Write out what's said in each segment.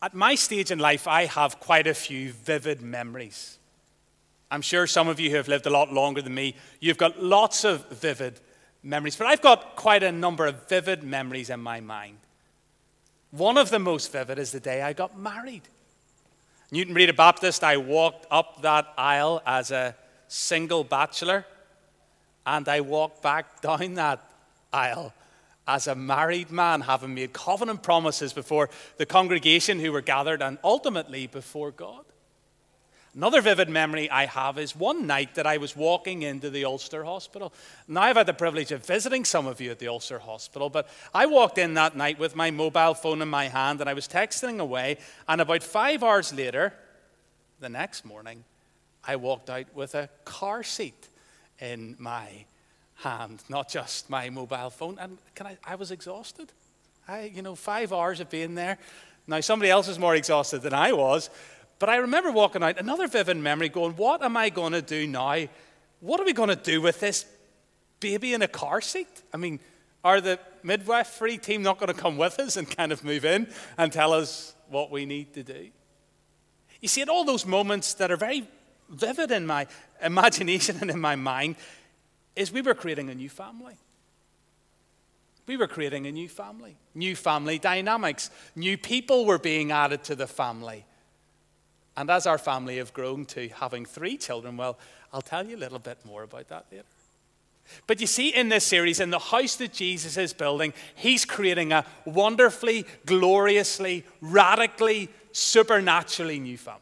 At my stage in life, I have quite a few vivid memories. I'm sure some of you who have lived a lot longer than me, you've got lots of vivid memories. But I've got quite a number of vivid memories in my mind. One of the most vivid is the day I got married. Newton Rita Baptist, I walked up that aisle as a single bachelor, and I walked back down that aisle as a married man, having made covenant promises before the congregation who were gathered and ultimately before God. Another vivid memory I have is one night that I was walking into the Ulster Hospital. Now, I've had the privilege of visiting some of you at the Ulster Hospital, but I walked in that night with my mobile phone in my hand and I was texting away, and about 5 hours later, the next morning, I walked out with a car seat in my hand, not just my mobile phone. And I was exhausted. 5 hours of being there. Now, somebody else was more exhausted than I was, but I remember walking out, another vivid memory, going, what am I going to do now? What are we going to do with this baby in a car seat? I mean, are the midwifery team not going to come with us and kind of move in and tell us what we need to do? You see, at all those moments that are very vivid in my imagination and in my mind, is we were creating a new family. We were creating a new family dynamics. New people were being added to the family. And as our family have grown to having 3 children, well, I'll tell you a little bit more about that later. But you see, in this series, in the house that Jesus is building, he's creating a wonderfully, gloriously, radically, supernaturally new family.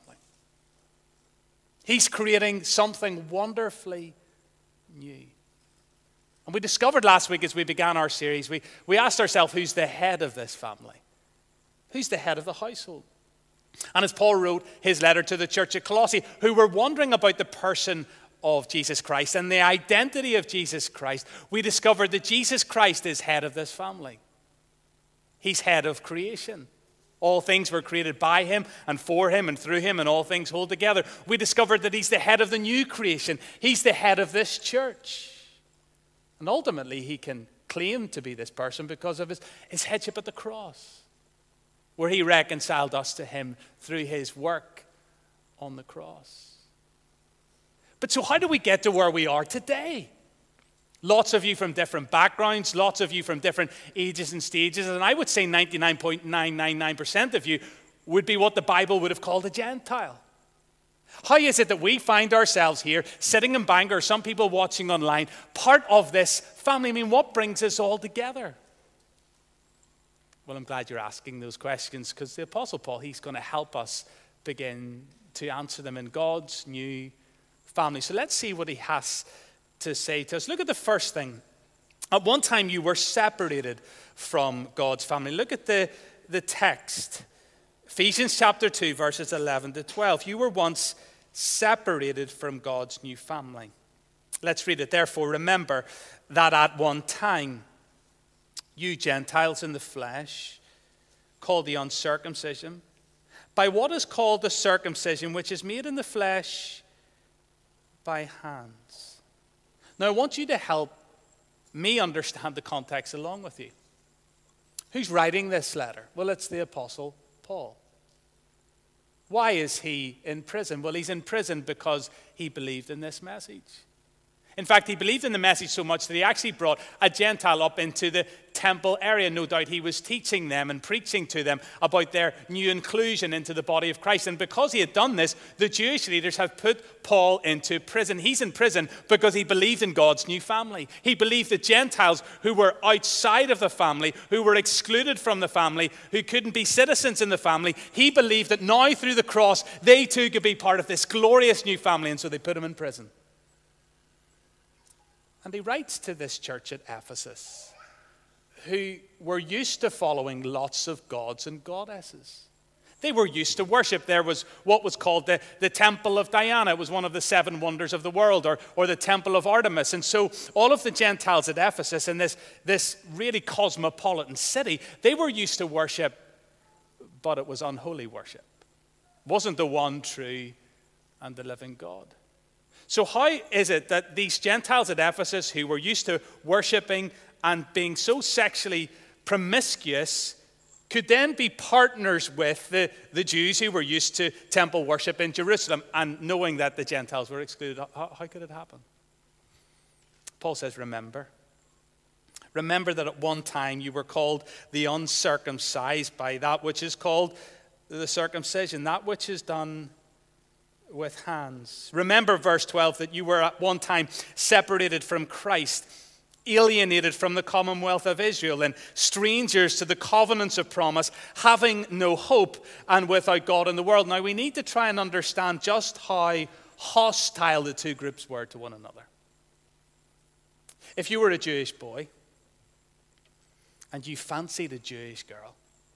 He's creating something wonderfully new. And we discovered last week as we began our series, we asked ourselves, who's the head of this family? Who's the head of the household? And as Paul wrote his letter to the church at Colossae, who were wondering about the person of Jesus Christ and the identity of Jesus Christ, we discovered that Jesus Christ is head of this family. He's head of creation. All things were created by him and for him and through him, and all things hold together. We discovered that he's the head of the new creation. He's the head of this church. And ultimately, he can claim to be this person because of his headship at the cross, where he reconciled us to him through his work on the cross. But so how do we get to where we are today? Lots of you from different backgrounds, lots of you from different ages and stages, and I would say 99.999% of you would be what the Bible would have called a Gentile. How is it that we find ourselves here, sitting in Bangor, some people watching online, part of this family? I mean, what brings us all together? Well, I'm glad you're asking those questions, because the Apostle Paul, he's going to help us begin to answer them in God's new family. So let's see what he has to say to us. Look at the first thing. At one time, you were separated from God's family. Look at the text. Ephesians chapter 2, verses 11 to 12. You were once separated from God's new family. Let's read it. Therefore, remember that at one time, you Gentiles in the flesh, called the uncircumcision, by what is called the circumcision, which is made in the flesh by hands. Now, I want you to help me understand the context along with you. Who's writing this letter? Well, it's the Apostle Paul. Why is he in prison? Well, he's in prison because he believed in this message. In fact, he believed in the message so much that he actually brought a Gentile up into the temple area. No doubt he was teaching them and preaching to them about their new inclusion into the body of Christ. And because he had done this, the Jewish leaders have put Paul into prison. He's in prison because he believed in God's new family. He believed that Gentiles who were outside of the family, who were excluded from the family, who couldn't be citizens in the family, he believed that now through the cross, they too could be part of this glorious new family. And so they put him in prison. And he writes to this church at Ephesus, who were used to following lots of gods and goddesses. They were used to worship. There was what was called the Temple of Diana. It was one of the 7 wonders of the world, or the Temple of Artemis. And so all of the Gentiles at Ephesus, in this really cosmopolitan city, they were used to worship, but it was unholy worship. It wasn't the one true and the living God. So how is it that these Gentiles at Ephesus, who were used to worshiping and being so sexually promiscuous, could then be partners with the Jews who were used to temple worship in Jerusalem, and knowing that the Gentiles were excluded. How could it happen? Paul says, remember. Remember that at one time you were called the uncircumcised by that which is called the circumcision, that which is done with hands. Remember, verse 12, that you were at one time separated from Christ, alienated from the commonwealth of Israel, and strangers to the covenants of promise, having no hope and without God in the world. Now, we need to try and understand just how hostile the two groups were to one another. If you were a Jewish boy and you fancied a Jewish girl,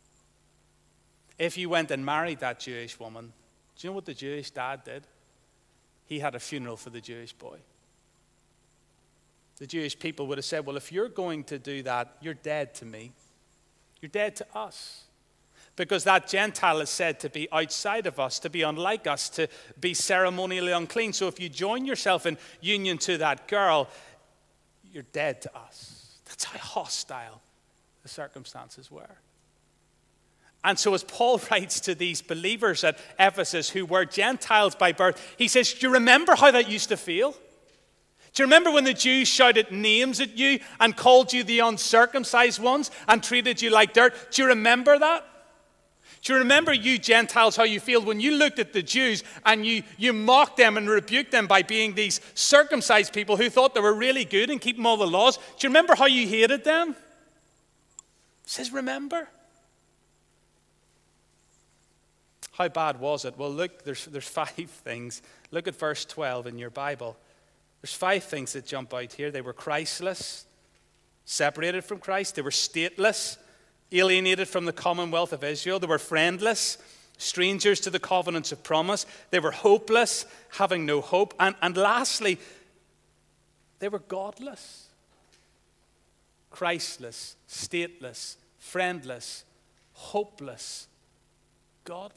if you went and married that Jewish woman, do you know what the Jewish dad did? He had a funeral for the Jewish boy. The Jewish people would have said, well, if you're going to do that, you're dead to me. You're dead to us. Because that Gentile is said to be outside of us, to be unlike us, to be ceremonially unclean. So if you join yourself in union to that girl, you're dead to us. That's how hostile the circumstances were. And so as Paul writes to these believers at Ephesus who were Gentiles by birth, he says, do you remember how that used to feel? Do you remember when the Jews shouted names at you and called you the uncircumcised ones and treated you like dirt? Do you remember that? Do you remember, you Gentiles, how you feel when you looked at the Jews and you mocked them and rebuked them by being these circumcised people who thought they were really good and keeping all the laws? Do you remember how you hated them? It says, remember. How bad was it? Well, look, there's 5 things. Look at verse 12 in your Bible. There's 5 things that jump out here. They were Christless, separated from Christ. They were stateless, alienated from the commonwealth of Israel. They were friendless, strangers to the covenants of promise. They were hopeless, having no hope. And lastly, they were godless. Christless, stateless, friendless, hopeless, godless.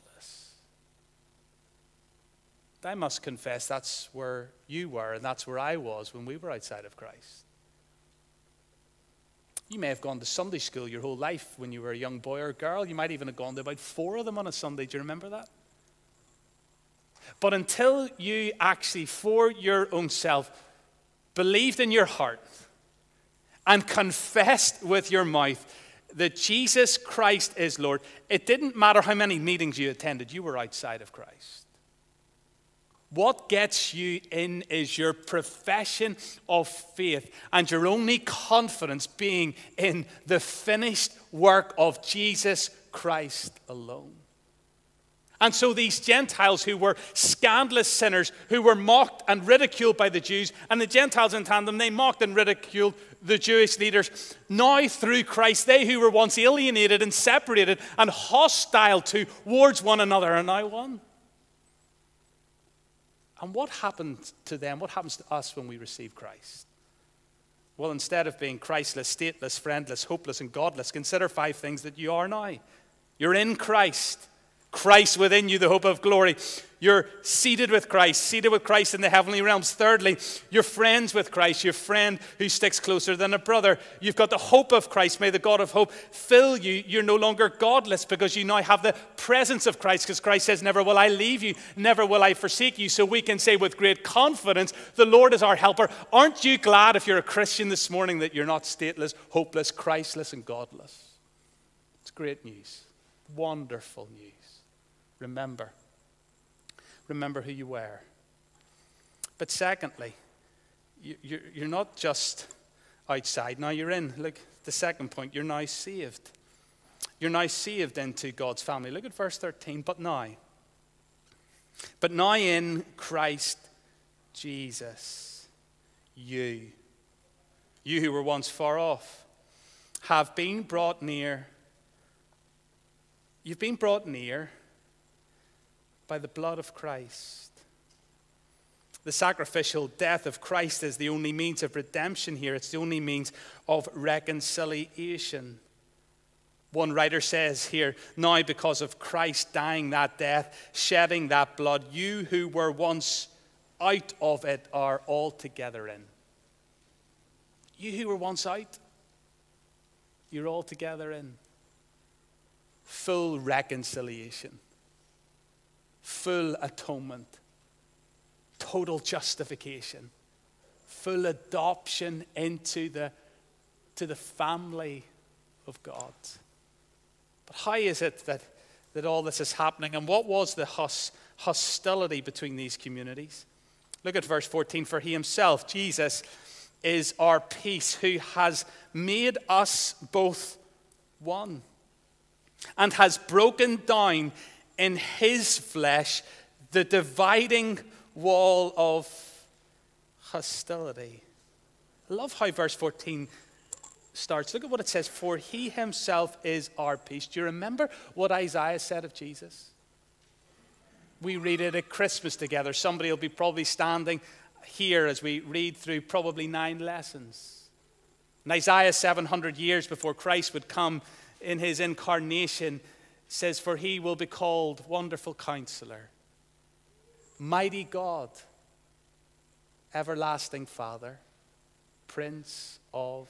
I must confess that's where you were, and that's where I was when we were outside of Christ. You may have gone to Sunday school your whole life when you were a young boy or girl. You might even have gone to about 4 of them on a Sunday. Do you remember that? But until you actually, for your own self, believed in your heart and confessed with your mouth that Jesus Christ is Lord, it didn't matter how many meetings you attended, you were outside of Christ. What gets you in is your profession of faith and your only confidence being in the finished work of Jesus Christ alone. And so these Gentiles who were scandalous sinners, who were mocked and ridiculed by the Jews, and the Gentiles in tandem, they mocked and ridiculed the Jewish leaders. Now through Christ, they who were once alienated and separated and hostile towards one another are now one. And what happened to them? What happens to us when we receive Christ? Well, instead of being Christless, stateless, friendless, hopeless, and godless, consider 5 things that you are now. You're in Christ. Christ within you, the hope of glory. You're seated with Christ in the heavenly realms. Thirdly, you're friends with Christ, your friend who sticks closer than a brother. You've got the hope of Christ. May the God of hope fill you. You're no longer godless because you now have the presence of Christ, because Christ says, never will I leave you, never will I forsake you. So we can say with great confidence, the Lord is our helper. Aren't you glad, if you're a Christian this morning, that you're not stateless, hopeless, Christless, and godless? It's great news. Wonderful news. Remember who you were. But secondly, you're not just outside. Now you're in. Look, the second point, you're now saved. You're now saved into God's family. Look at verse 13. But now in Christ Jesus, you who were once far off, have been brought near. You've been brought near by the blood of Christ. The sacrificial death of Christ is the only means of redemption here. It's the only means of reconciliation. One writer says here, now because of Christ dying that death, shedding that blood, you who were once out of it are altogether in. You who were once out, you're altogether in. full reconciliation, full atonement, total justification, full adoption into the family of God. But how is it that all this is happening? And what was the hostility between these communities? Look at verse 14. For he himself, Jesus, is our peace, who has made us both one, and has broken down in his flesh the dividing wall of hostility. I love how verse 14 starts. Look at what it says. For he himself is our peace. Do you remember what Isaiah said of Jesus? We read it at Christmas together. Somebody will be probably standing here as we read through probably 9 lessons. And Isaiah, 700 years before Christ would come in his incarnation, says, for he will be called Wonderful Counselor, Mighty God, Everlasting Father, Prince of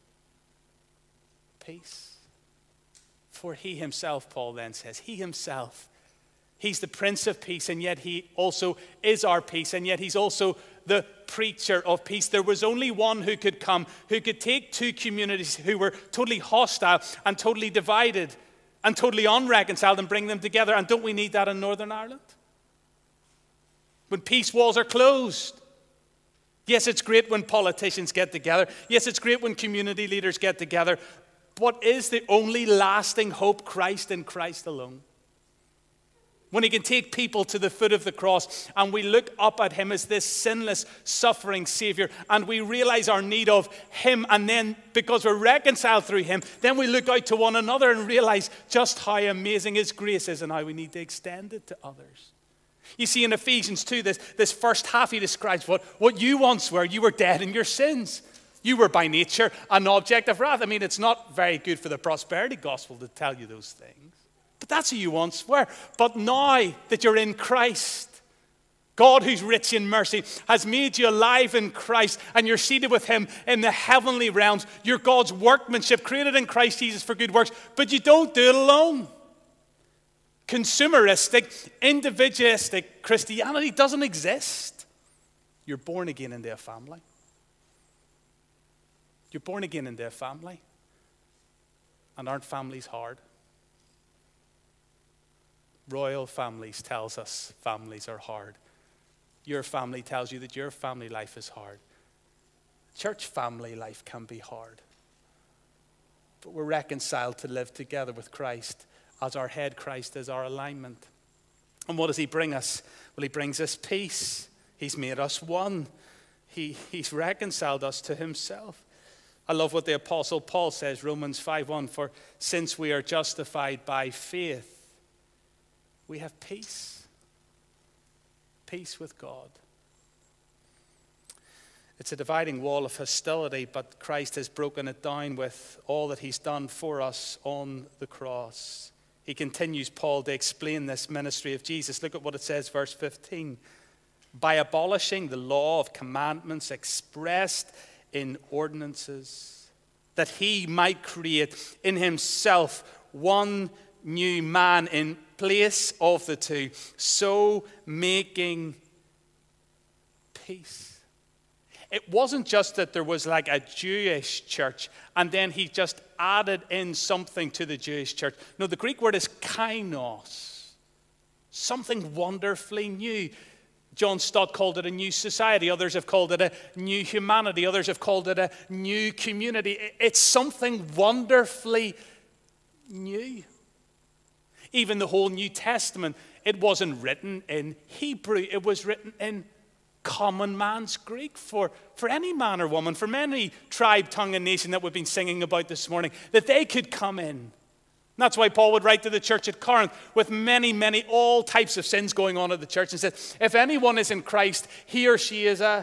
Peace. For he himself, Paul then says, he himself, he's the Prince of Peace, and yet he also is our peace, and yet he's also the preacher of peace. There was only one who could come, who could take 2 communities who were totally hostile and totally divided and totally unreconciled and bring them together. And don't we need that in Northern Ireland? When peace walls are closed. Yes, it's great when politicians get together. Yes, it's great when community leaders get together. What is the only lasting hope? Christ and Christ alone. When he can take people to the foot of the cross and we look up at him as this sinless, suffering Savior, and we realize our need of him, and then because we're reconciled through him, then we look out to one another and realize just how amazing his grace is and how we need to extend it to others. You see, in Ephesians 2, this first half, he describes what you once were. You were dead in your sins. You were by nature an object of wrath. I mean, it's not very good for the prosperity gospel to tell you those things. But that's who you once were. But now that you're in Christ, God, who's rich in mercy, has made you alive in Christ, and you're seated with him in the heavenly realms. You're God's workmanship, created in Christ Jesus for good works. But you don't do it alone. Consumeristic, individualistic Christianity doesn't exist. You're born again into a family. You're born again into a family. And aren't families hard? Royal families tells us families are hard. Your family tells you that your family life is hard. Church family life can be hard. But we're reconciled to live together with Christ as our head. Christ is our alignment. And what does he bring us? Well, he brings us peace. He's made us one. He's reconciled us to himself. I love what the Apostle Paul says, Romans 5:1, for since we are justified by faith, we have peace. Peace with God. It's a dividing wall of hostility, but Christ has broken it down with all that he's done for us on the cross. He continues, Paul, to explain this ministry of Jesus. Look at what it says, verse 15. By abolishing the law of commandments expressed in ordinances, that he might create in himself one new man in place of the two, so making peace. It wasn't just that there was like a Jewish church and then he just added in something to the Jewish church. No, the Greek word is kainos, something wonderfully new. John Stott called it a new society. Others have called it a new humanity. Others have called it a new community. It's something wonderfully new. Even the whole New Testament, it wasn't written in Hebrew. It was written in common man's Greek for any man or woman, from any tribe, tongue, and nation that we've been singing about this morning, that they could come in. And that's why Paul would write to the church at Corinth with many, all types of sins going on at the church and said, if anyone is in Christ, he or she is a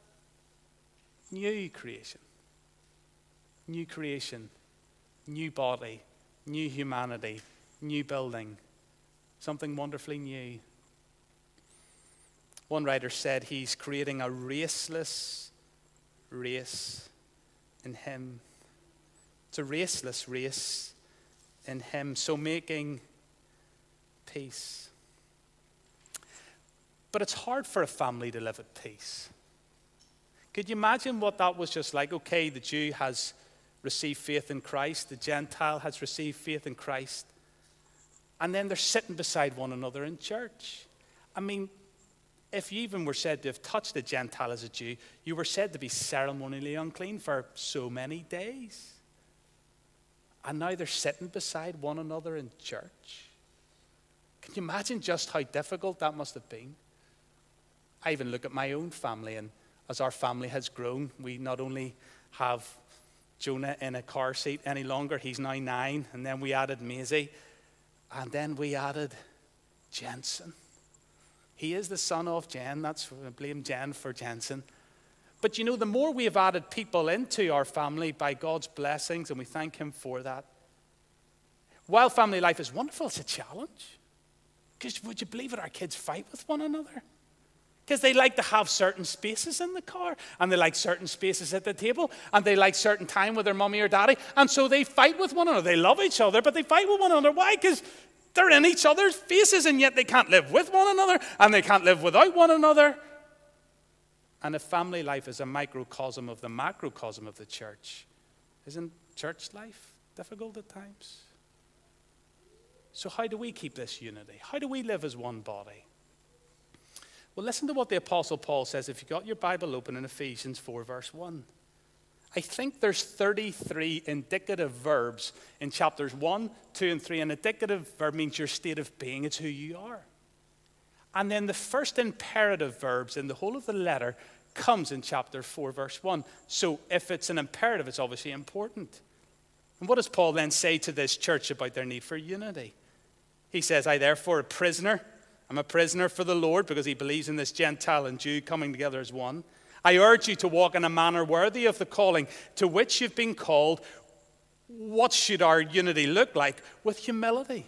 new creation. New creation, new body, new humanity, new building, something wonderfully new. One writer said he's creating a raceless race in him. It's a raceless race in him, so making peace. But it's hard for a family to live at peace. Could you imagine what that was just like? Okay, the Jew has received faith in Christ. The Gentile has received faith in Christ. And then they're sitting beside one another in church. I mean, if you even were said to have touched a Gentile as a Jew, you were said to be ceremonially unclean for so many days. And now they're sitting beside one another in church. Can you imagine just how difficult that must have been? I even look at my own family, and as our family has grown, we not only have Jonah in a car seat any longer, he's now 9, and then we added Maisie, and then we added Jensen. He is the son of Jen. I blame Jen for Jensen. But you know, the more we have added people into our family by God's blessings, and we thank him for that. While family life is wonderful, it's a challenge. Because would you believe it, our kids fight with one another? Because they like to have certain spaces in the car, and they like certain spaces at the table, and they like certain time with their mommy or daddy, and so they fight with one another. They love each other, but they fight with one another. Why? Because they're in each other's faces, and yet they can't live with one another, and they can't live without one another. And if family life is a microcosm of the macrocosm of the church, isn't church life difficult at times? So how do we keep this unity? How do we live as one body? Well, listen to what the Apostle Paul says if you've got your Bible open in Ephesians 4, verse 1. I think there's 33 indicative verbs in chapters 1, 2, and 3. An indicative verb means your state of being. It's who you are. And then the first imperative verbs in the whole of the letter comes in chapter 4, verse 1. So if it's an imperative, it's obviously important. And what does Paul then say to this church about their need for unity? He says, I'm a prisoner for the Lord, because he believes in this Gentile and Jew coming together as one. I urge you to walk in a manner worthy of the calling to which you've been called. What should our unity look like? With humility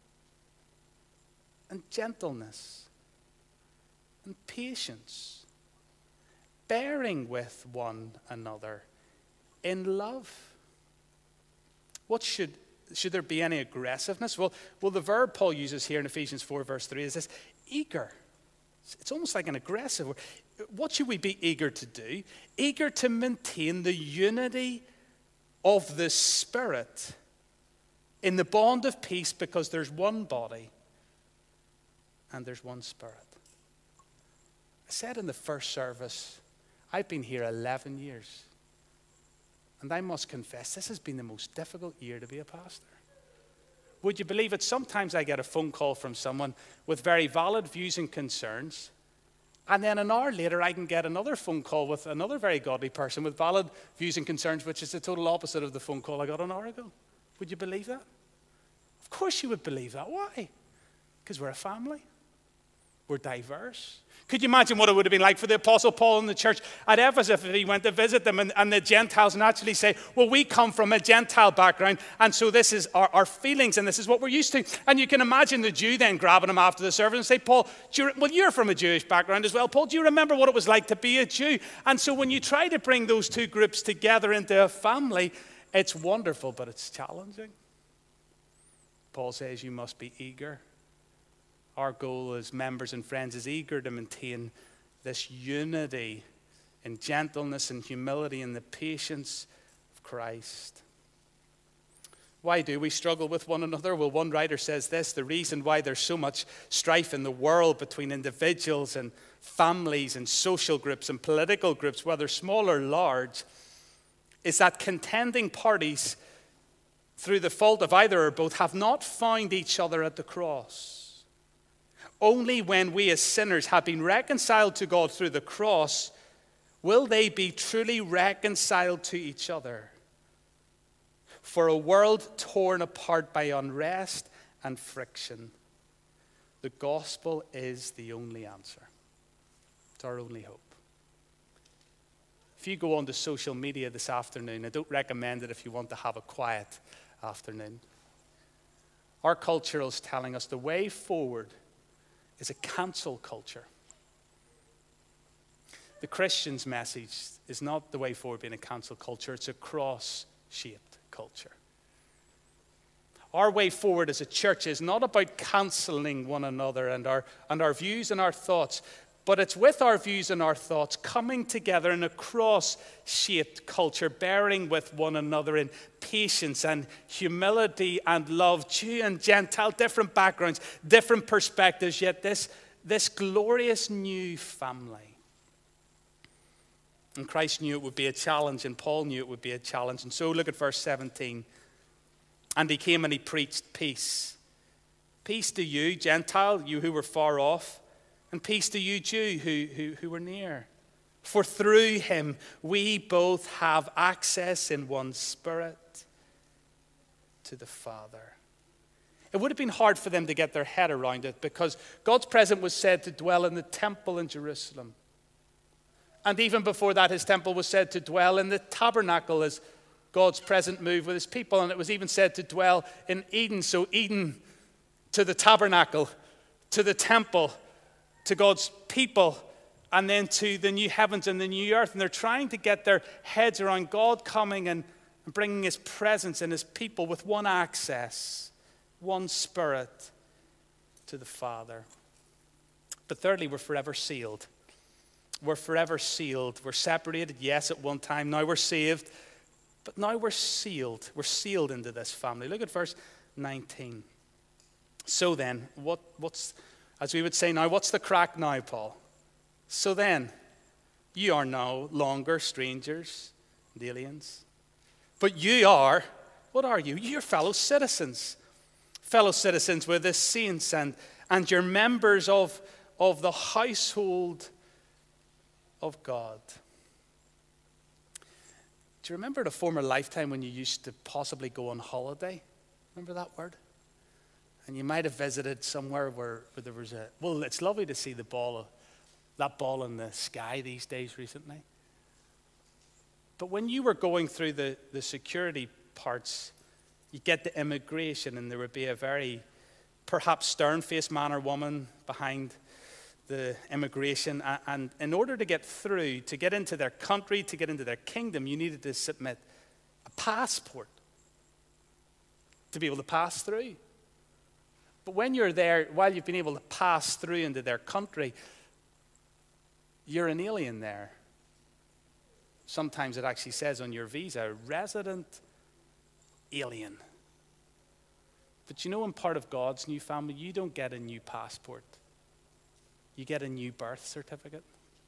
and gentleness and patience, bearing with one another in love. What should there be any aggressiveness? Well, the verb Paul uses here in Ephesians 4, verse 3 is this: eager. It's almost like an aggressive word. What should we be eager to do? Eager to maintain the unity of the Spirit in the bond of peace, because there's one body and there's one Spirit. I said in the first service, I've been here 11 years. And I must confess, this has been the most difficult year to be a pastor. Would you believe it? Sometimes I get a phone call from someone with very valid views and concerns, and then an hour later I can get another phone call with another very godly person with valid views and concerns, which is the total opposite of the phone call I got an hour ago. Would you believe that? Of course you would believe that. Why? Because we're a family. We're diverse. Could you imagine what it would have been like for the Apostle Paul in the church at Ephesus if he went to visit them, and the Gentiles naturally say, well, we come from a Gentile background, and so this is our feelings, and this is what we're used to. And you can imagine the Jew then grabbing him after the service and say, Paul, you're from a Jewish background as well. Paul, do you remember what it was like to be a Jew? And so when you try to bring those two groups together into a family, it's wonderful, but it's challenging. Paul says you must be eager. Our goal as members and friends is eager to maintain this unity in gentleness and humility and the patience of Christ. Why do we struggle with one another? Well, one writer says this: the reason why there's so much strife in the world between individuals and families and social groups and political groups, whether small or large, is that contending parties, through the fault of either or both, have not found each other at the cross. Only when we as sinners have been reconciled to God through the cross will they be truly reconciled to each other. For a world torn apart by unrest and friction, the gospel is the only answer. It's our only hope. If you go onto social media this afternoon, I don't recommend it if you want to have a quiet afternoon. Our culture is telling us the way forward is a cancel culture. The Christian's message is not the way forward being a cancel culture, it's a cross-shaped culture. Our way forward as a church is not about cancelling one another and our views and our thoughts, but it's with our views and our thoughts coming together in a cross-shaped culture, bearing with one another in patience and humility and love, Jew and Gentile, different backgrounds, different perspectives, yet this glorious new family. And Christ knew it would be a challenge, and Paul knew it would be a challenge. And so look at verse 17. And he came and he preached peace. Peace to you, Gentile, you who were far off, and peace to you, Jew, who were near. For through him we both have access in one spirit to the Father. It would have been hard for them to get their head around it because God's presence was said to dwell in the temple in Jerusalem. And even before that, his temple was said to dwell in the tabernacle as God's present move with his people. And it was even said to dwell in Eden. So Eden to the tabernacle, to the temple, to God's people, and then to the new heavens and the new earth. And they're trying to get their heads around God coming and bringing his presence and his people with one access, one spirit to the Father. But thirdly, we're forever sealed. We're forever sealed. We're separated, yes, at one time. Now we're saved. But now we're sealed. We're sealed into this family. Look at verse 19. So then, what's, as we would say now, what's the crack now, Paul? So then, you are no longer strangers and aliens. But you are, what are you? You're fellow citizens. Fellow citizens with the saints and you're members of the household of God. Do you remember the former lifetime when you used to possibly go on holiday? Remember that word? And you might have visited somewhere where there was well, it's lovely to see that ball in the sky these days recently. But when you were going through the security parts, you get to immigration and there would be a very perhaps stern-faced man or woman behind the immigration, and in order to get through, to get into their country, to get into their kingdom, you needed to submit a passport to be able to pass through. But when you're there, while you've been able to pass through into their country, you're an alien there. Sometimes it actually says on your visa, resident alien. But you know, in part of God's new family, you don't get a new passport. You get a new birth certificate.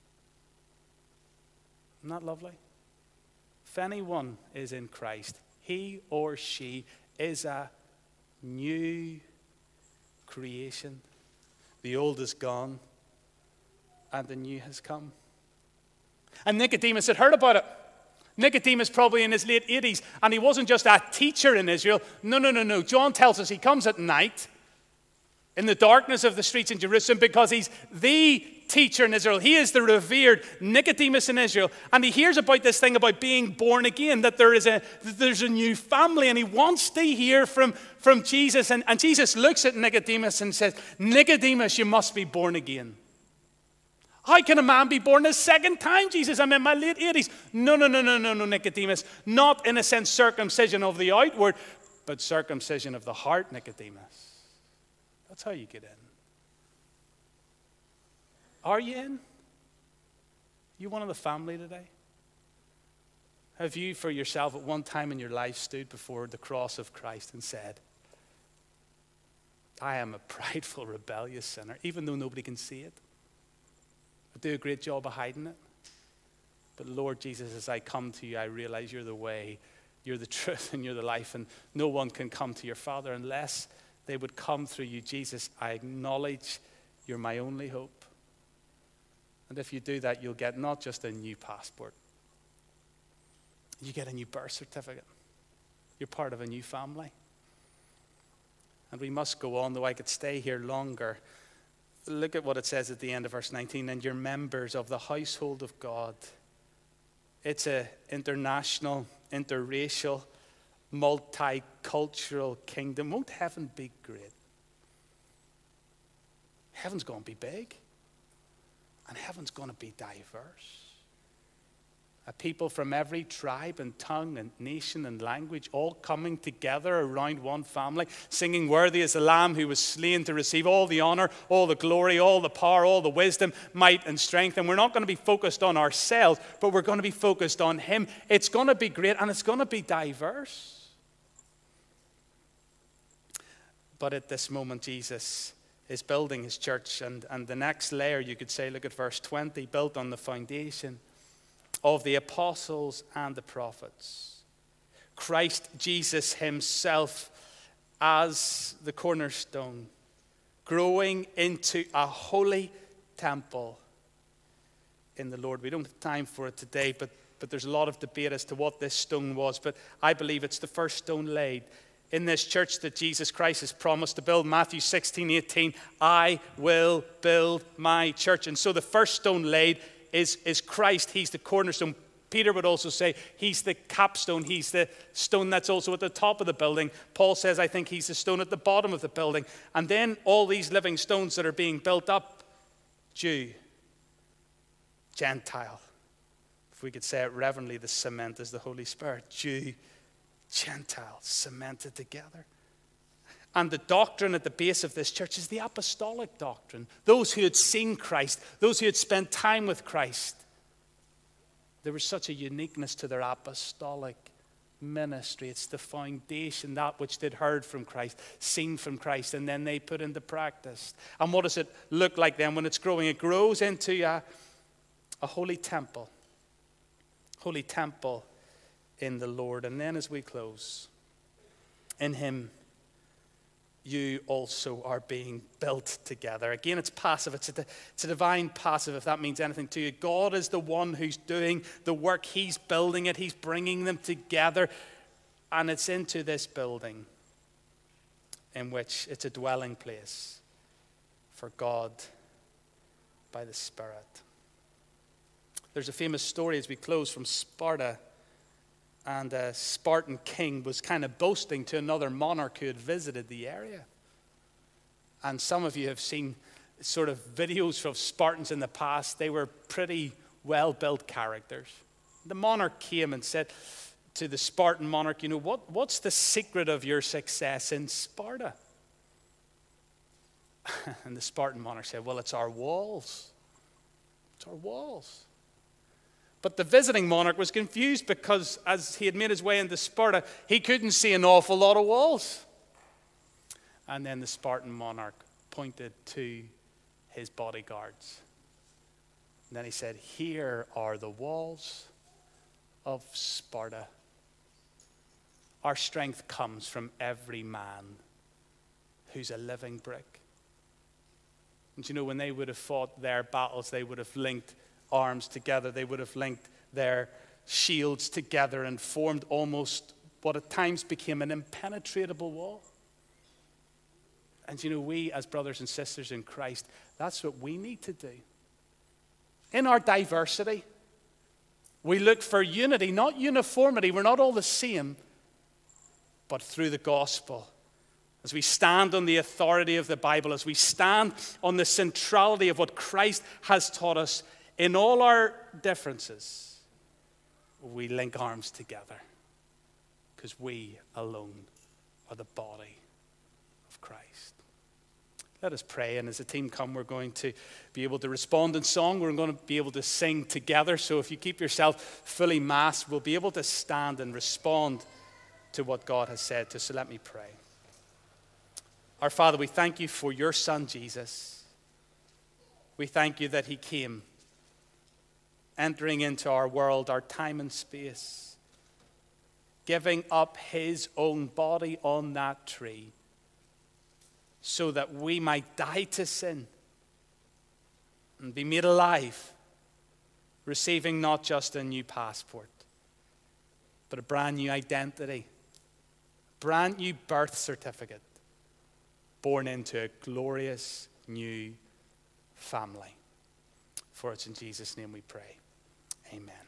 Isn't that lovely? If anyone is in Christ, he or she is a new creation. The old is gone and the new has come. And Nicodemus had heard about it. Nicodemus probably in his late 80s, and he wasn't just a teacher in Israel. No. John tells us he comes at night in the darkness of the streets in Jerusalem because he's the teacher in Israel. He is the revered Nicodemus in Israel. And he hears about this thing about being born again, that there's a new family, and he wants to hear from Jesus. And Jesus looks at Nicodemus and says, Nicodemus, you must be born again. How can a man be born a second time, Jesus? I'm in my late 80s. No, Nicodemus. Not in a sense circumcision of the outward, but circumcision of the heart, Nicodemus. That's how you get in. Are you in? You one of the family today? Have you for yourself at one time in your life stood before the cross of Christ and said, I am a prideful, rebellious sinner, even though nobody can see it? I do a great job of hiding it. But Lord Jesus, as I come to you, I realize you're the way, you're the truth, and you're the life, and no one can come to your Father unless they would come through you. Jesus, I acknowledge you're my only hope. And if you do that, you'll get not just a new passport, you get a new birth certificate. You're part of a new family. And we must go on, though I could stay here longer. Look at what it says at the end of verse 19, and you're members of the household of God. It's an international, interracial, multicultural kingdom. Won't heaven be great? Heaven's going to be big, and heaven's going to be diverse. A people from every tribe and tongue and nation and language, all coming together around one family, singing, "Worthy is the Lamb who was slain to receive all the honor, all the glory, all the power, all the wisdom, might and strength." And we're not going to be focused on ourselves, but we're going to be focused on him. It's going to be great and it's going to be diverse. But at this moment, Jesus is building his church. And the next layer, you could say, look at verse 20, built on the foundation of the apostles and the prophets. Christ Jesus himself as the cornerstone, growing into a holy temple in the Lord. We don't have time for it today, but there's a lot of debate as to what this stone was. But I believe it's the first stone laid in this church that Jesus Christ has promised to build. Matthew 16:18, "I will build my church." And so the first stone laid is Christ. He's the cornerstone. Peter would also say he's the capstone. He's the stone that's also at the top of the building. Paul says, I think he's the stone at the bottom of the building. And then all these living stones that are being built up, Jew, Gentile. If we could say it reverently, the cement is the Holy Spirit. Jew, Gentile, cemented together. And the doctrine at the base of this church is the apostolic doctrine. Those who had seen Christ, those who had spent time with Christ. There was such a uniqueness to their apostolic ministry. It's the foundation, that which they'd heard from Christ, seen from Christ, and then they put into practice. And what does it look like then when it's growing? It grows into a holy temple. Holy temple in the Lord. And then as we close, in him you also are being built together. Again, it's passive. It's a divine passive, if that means anything to you. God is the one who's doing the work. He's building it. He's bringing them together. And it's into this building in which it's a dwelling place for God by the Spirit. There's a famous story as we close from Sparta. And a Spartan king was kind of boasting to another monarch who had visited the area. And some of you have seen sort of videos of Spartans in the past. They were pretty well-built characters. The monarch came and said to the Spartan monarch, you know, what's the secret of your success in Sparta? And the Spartan monarch said, well, it's our walls. It's our walls. But the visiting monarch was confused because as he had made his way into Sparta, he couldn't see an awful lot of walls. And then the Spartan monarch pointed to his bodyguards. And then he said, here are the walls of Sparta. Our strength comes from every man who's a living brick. And you know, when they would have fought their battles, they would have linked arms together. They would have linked their shields together and formed almost what at times became an impenetrable wall. And you know, we as brothers and sisters in Christ, that's what we need to do. In our diversity, we look for unity, not uniformity. We're not all the same, but through the gospel. As we stand on the authority of the Bible, as we stand on the centrality of what Christ has taught us, in all our differences, we link arms together because we alone are the body of Christ. Let us pray, and as the team come, we're going to be able to respond in song. We're going to be able to sing together. So if you keep yourself fully masked, we'll be able to stand and respond to what God has said to us. So let me pray. Our Father, we thank you for your Son, Jesus. We thank you that he came, entering into our world, our time and space, giving up his own body on that tree so that we might die to sin and be made alive, receiving not just a new passport, but a brand new identity, brand new birth certificate, born into a glorious new family. For it's in Jesus' name we pray. Amen.